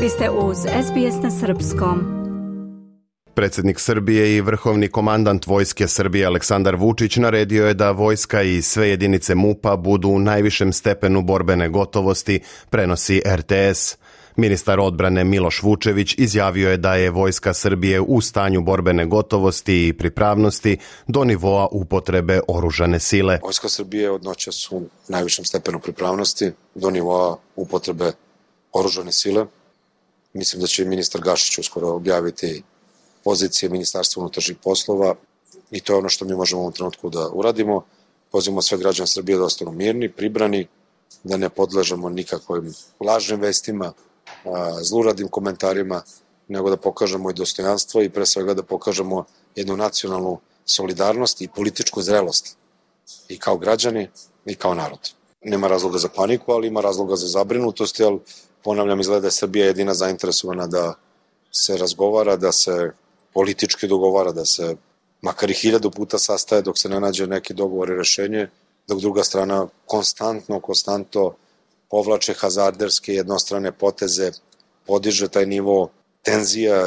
Vi ste uz SBS na srpskom. Predsjednik Srbije i vrhovni komandant Vojske Srbije Aleksandar Vučić naredio je da vojska i sve jedinice MUP-a budu u najvišem stepenu borbene gotovosti, prenosi RTS. Ministar odbrane Miloš Vučević izjavio je da je Vojska Srbije u stanju borbene gotovosti i pripravnosti do nivoa upotrebe oružane sile. Vojska Srbije od noćas u najvišem stepenu pripravnosti do nivoa upotrebe oružane sile. Mislim da će ministar Gašić uskoro objaviti pozicije Ministarstva unutrašnjih poslova i to je ono što mi možemo u ovom trenutku da uradimo. Pozivamo sve građane Srbije da ostanu mirni, pribrani, da ne podležemo nikakvim lažnim vestima, zluradnim komentarima, nego da pokažemo i dostojanstvo i pre svega da pokažemo jednu nacionalnu solidarnost i političku zrelost i kao građani i kao narod. Nema razloga za paniku, ali ima razloga za zabrinutost, jer ponavljam, izgleda da je Srbija jedina zainteresovana da se razgovara, da se politički dogovara, da se makar i 1000 puta sastaje dok se ne nađe neki dogovor i rešenje, dok druga strana konstantno povlače hazarderske jednostrane poteze, podiže taj nivo tenzija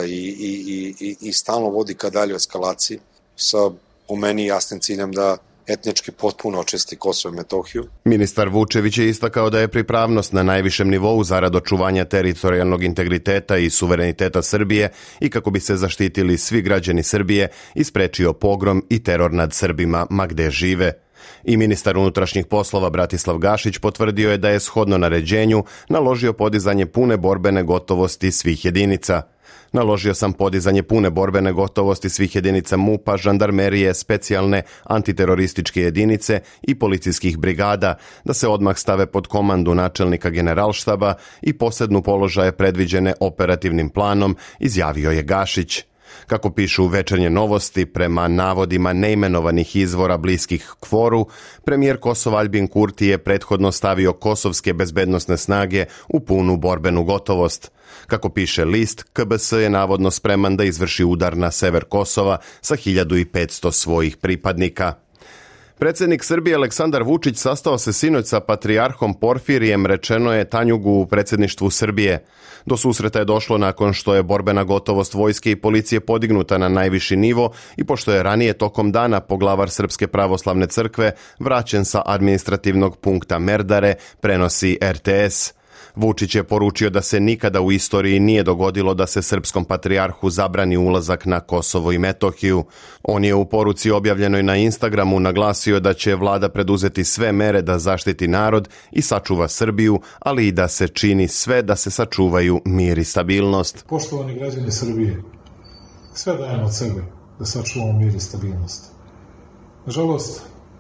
i stalno vodi ka daljoj eskalaciji sa, po meni, jasnim ciljem da etnički potpuno očisti Kosovo i Metohiju. Ministar Vučević je istakao da je pripravnost na najvišem nivou zarad očuvanja teritorijalnog integriteta i suvereniteta Srbije i kako bi se zaštitili svi građani Srbije i sprečio pogrom i teror nad Srbima ma gde žive. I ministar unutrašnjih poslova Bratislav Gašić potvrdio je da je shodno naređenju naložio podizanje pune borbene gotovosti svih jedinica. Naložio sam podizanje pune borbene gotovosti svih jedinica MUP-a, žandarmerije, specijalne antiterorističke jedinice i policijskih brigada, da se odmah stave pod komandu načelnika generalštaba i posednu položaje predviđene operativnim planom, izjavio je Gašić. Kako pišu Večernje novosti, prema navodima neimenovanih izvora bliskih KFOR-u, premijer Kosova Aljbin Kurti je prethodno stavio kosovske bezbednosne snage u punu borbenu gotovost. Kako piše list, KBS je navodno spreman da izvrši udar na sever Kosova sa 1500 svojih pripadnika. Predsjednik Srbije Aleksandar Vučić sastao se sinoć sa patrijarhom Porfirijem, rečeno je Tanjugu u predsjedništvu Srbije. Do susreta je došlo nakon što je borbena gotovost vojske i policije podignuta na najviši nivo i pošto je ranije tokom dana poglavar Srpske pravoslavne crkve vraćen sa administrativnog punkta Merdare, prenosi RTS. Vučić je poručio da se nikada u istoriji nije dogodilo da se srpskom patrijarhu zabrani ulazak na Kosovo i Metohiju. On je u poruci objavljenoj na Instagramu naglasio da će vlada preduzeti sve mere da zaštiti narod i sačuva Srbiju, ali i da se čini sve da se sačuvaju mir i stabilnost. Poštovani građani Srbije, sve dajemo od sebe da sačuvamo mir i stabilnost. Nažalost,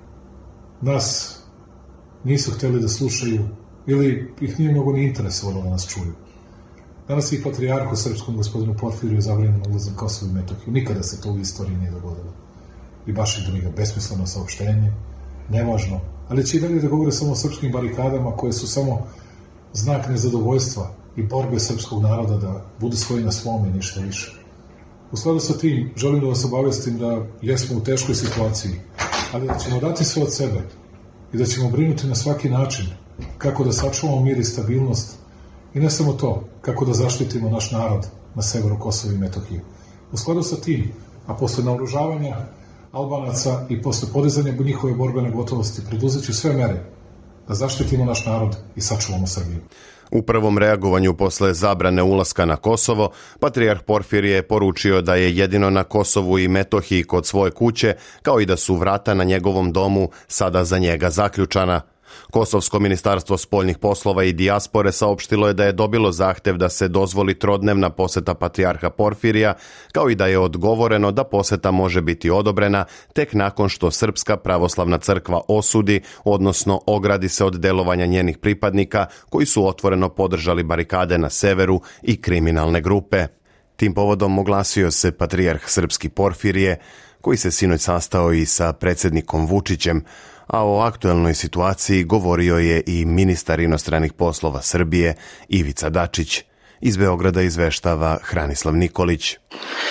nas nisu htjeli da slušaju ili ih nije mnogo ni interesovalo da nas čuju. Danas i patrijarhu srpskom gospodinu Porfiriju je zabranjeno ulaz na Kosovo i Metohiju. Nikada se to u istoriji nije dogodilo. I baš ih briga, besmisleno saopštenje, nevažno, ali će i dalje da govore samo o srpskim barikadama koje su samo znak nezadovoljstva i borbe srpskog naroda da budu svoji na svome i ništa više. U skladu sa tim, želim da vas obavestim da jesmo u teškoj situaciji, ali da ćemo dati sve od sebe i da ćemo brinuti na svaki način kako da sačuvamo mir i stabilnost i ne samo to, kako da zaštitimo naš narod na severu Kosova i Metohije. U skladu sa tim, a posle naoružavanja Albanaca i posle podizanja njihove borbene gotovosti, preduzeću sve mere da zaštitimo naš narod i sačuvamo Srbiju. U prvom reagovanju posle zabrane ulaska na Kosovo, patrijarh Porfirije je poručio da je jedino na Kosovu i Metohiji kod svoje kuće, kao i da su vrata na njegovom domu sada za njega zaključana. Kosovsko ministarstvo spoljnih poslova i dijaspore saopštilo je da je dobilo zahtev da se dozvoli trodnevna poseta patrijarha Porfirija, kao i da je odgovoreno da poseta može biti odobrena tek nakon što Srpska pravoslavna crkva osudi, odnosno ogradi se od delovanja njenih pripadnika koji su otvoreno podržali barikade na severu i kriminalne grupe. Tim povodom oglasio se patrijarh srpski Porfirije, koji se sinoć sastao i sa predsjednikom Vučićem, a o aktuelnoj situaciji govorio je i ministar inostranih poslova Srbije Ivica Dačić. Iz Beograda izveštava Hranislav Nikolić.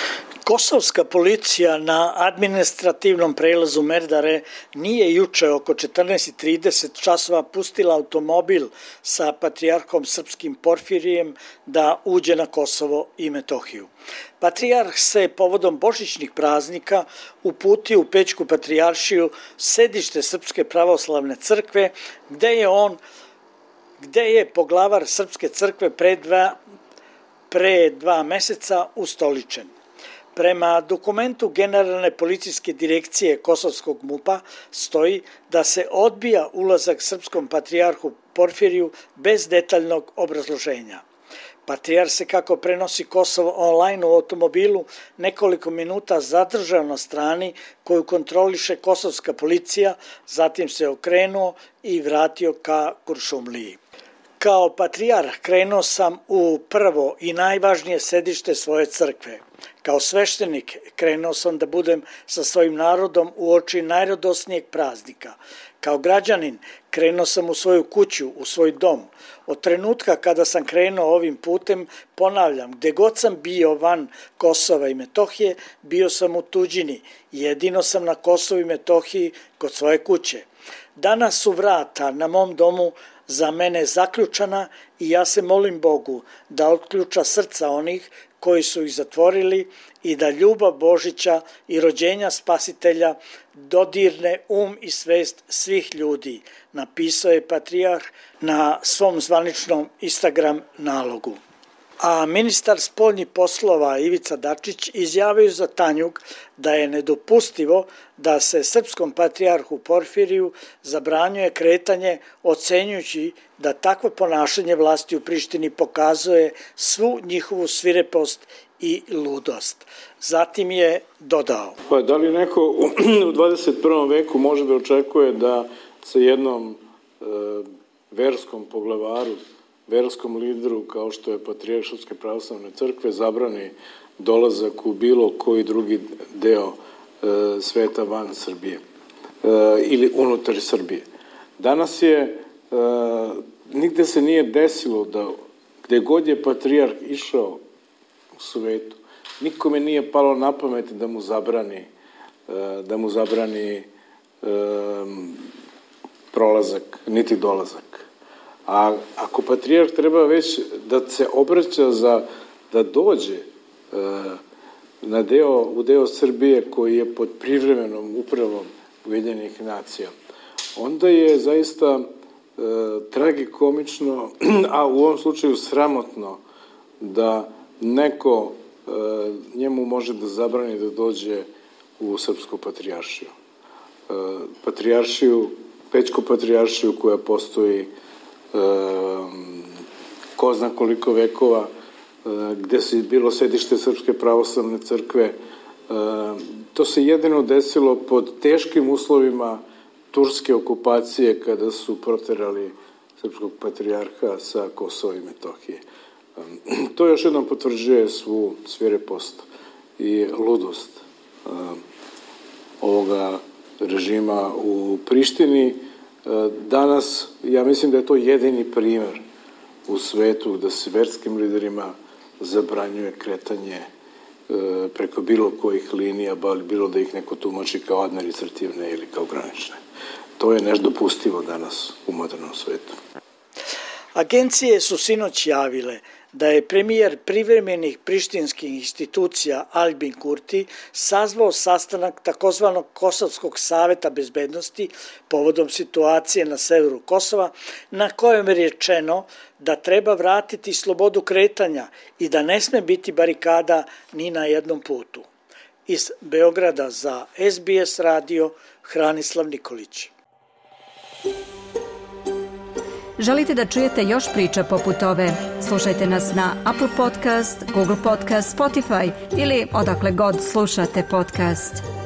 Kosovska policija na administrativnom prelazu Merdare nije juče oko 14:30 časova pustila automobil sa patrijarhom srpskim Porfirijem da uđe na Kosovo i Metohiju. Patrijarh se povodom božićnih praznika uputio u Pećku patrijaršiju, sedište Srpske pravoslavne crkve, gde je poglavar Srpske crkve pre dva meseca ustoličen. Prema dokumentu Generalne policijske direkcije Kosovskog MUP-a stoji da se odbija ulazak srpskom patrijarhu Porfiriju bez detaljnog obrazloženja. Patrijarh se, kako prenosi Kosovo online, u automobilu nekoliko minuta zadržao na strani koju kontroliše kosovska policija, zatim se okrenuo i vratio ka Kuršumliji. Kao patrijarh krenuo sam u prvo i najvažnije sedište svoje crkve. Kao sveštenik krenuo sam da budem sa svojim narodom uoči najradosnijeg praznika. Kao građanin krenuo sam u svoju kuću, u svoj dom. Od trenutka kada sam krenuo ovim putem, ponavljam, gde god sam bio van Kosova i Metohije, bio sam u tuđini. Jedino sam na Kosovu i Metohiji kod svoje kuće. Danas su vrata na mom domu za mene zaključana i ja se molim Bogu da otključa srca onih koji su ih zatvorili i da ljubav Božića i rođenja Spasitelja dodirne i svest svih ljudi, napisao je patrijarh na svom zvaničnom Instagram nalogu. A ministar spoljnih poslova Ivica Dačić izjavio za Tanjug da je nedopustivo da se srpskom patrijarhu Porfiriju zabranjuje kretanje, ocenjujući da takvo ponašanje vlasti u Prištini pokazuje svu njihovu svirepost i ludost. Zatim je dodao: Pa da li neko u 21. veku može da očekuje da se jednom verskom poglavaru, verskom lideru kao što je patrijarh Srpske pravoslavne crkve zabrani dolazak u bilo koji drugi deo sveta van Srbije ili unutar Srbije? Danas je, nigde se nije desilo da gde god je patrijarh išao u svetu, nikome nije palo na pamet da mu zabrani prolazak, niti dolazak. A ako patrijarh treba već da se obraća da dođe u deo Srbije koji je pod privremenom upravom Ujedinjenih nacija, onda je zaista tragikomično, a u ovom slučaju sramotno, da neko njemu može da zabrani da dođe u Srpsku patrijaršiju. Pećku patrijaršiju koja postoji ko zna koliko vekova, gde se bilo sedište Srpske pravoslavne crkve. To se jedino desilo pod teškim uslovima turske okupacije kada su proterali srpskog patrijarha sa Kosova i Metohije. To još jednom potvrđuje svu svirepost i ludost ovoga režima u Prištini. Danas, ja mislim da je to jedini primer u svetu da se verskim liderima zabranjuje kretanje preko bilo kojih linija, bilo da ih neko tumači kao administrativne ili kao granične. To je nedopustivo danas u modernom svetu. Agencije su sinoć javile da je premijer privremenih prištinskih institucija Albin Kurti sazvao sastanak takozvanog Kosovskog saveta bezbednosti povodom situacije na severu Kosova, na kojem je rečeno da treba vratiti slobodu kretanja i da ne sme biti barikada ni na jednom putu. Iz Beograda za SBS radio Hranislav Nikolić. Želite da čujete još priča poput ove? Slušajte nas na Apple Podcast, Google Podcast, Spotify ili odakle god slušate podcast.